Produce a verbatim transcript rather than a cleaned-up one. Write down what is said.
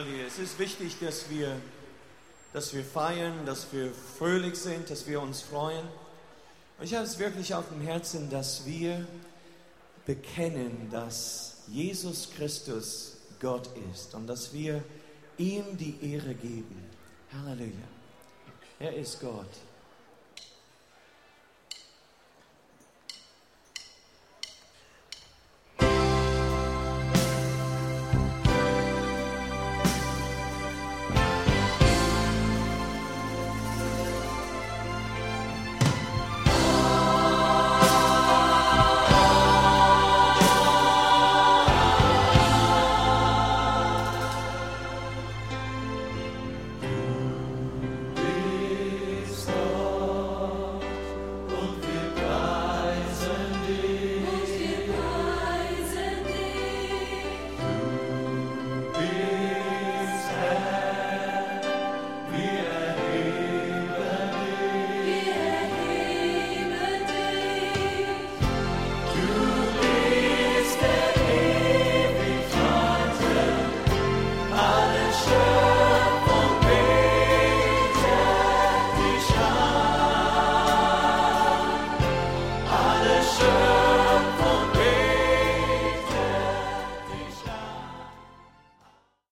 Halleluja. Es ist wichtig, dass wir, dass wir feiern, dass wir fröhlich sind, dass wir uns freuen. Und ich habe es wirklich auf dem Herzen, dass wir bekennen, dass Jesus Christus Gott ist und dass wir ihm die Ehre geben. Halleluja. Er ist Gott.